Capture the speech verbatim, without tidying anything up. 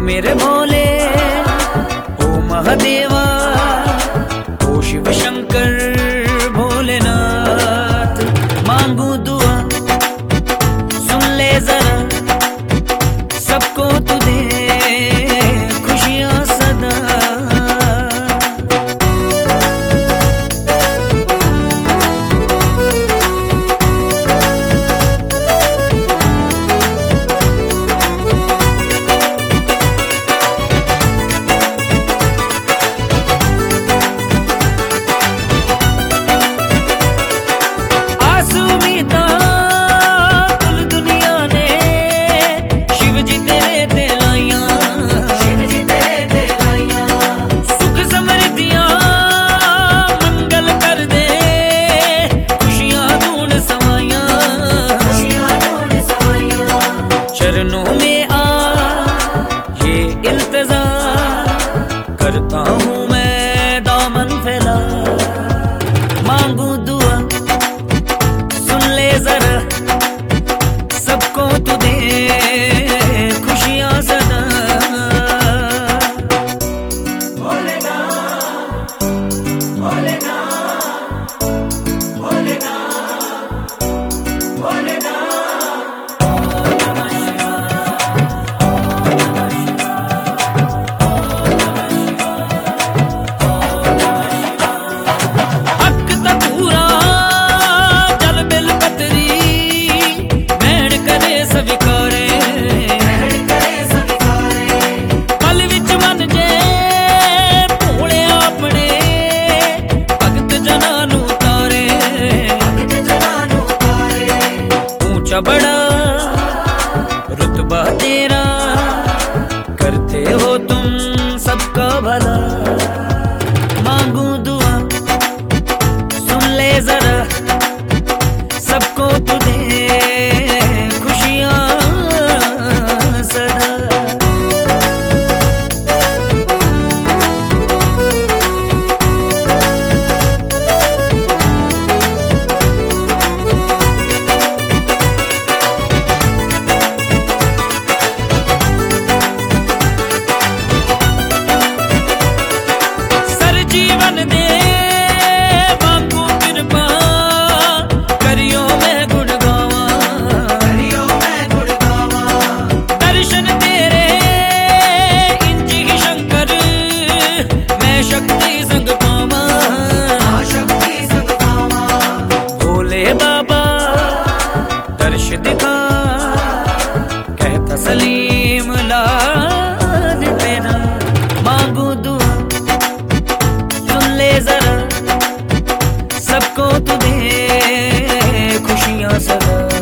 मेरे भोले, ओ महादेवा, ओ शिव शंकर भोलेनाथ। मांगू दुआ सुन ले जरा, सबको तू दे खुशियां सदा। चरणों में आ ये इल्तिज़ार करता हूँ मैं, दामन फैला। मांगू दुआ सुन ले जरा, सबको तू दे खुशियाँ सदा। भोलेनाथ, भोलेनाथ, भोलेनाथ, भोलेनाथ। बड़ा रुतबा तेरा, करते हो तुम सबका भला। मांगू दुआ सुन ले जरा, सबको तू दे खुशियां सदा। दिखा कहता सलीम लाल तेरा। मांगू दुआ सुन ले जरा, सबको तू दे खुशियां सदा।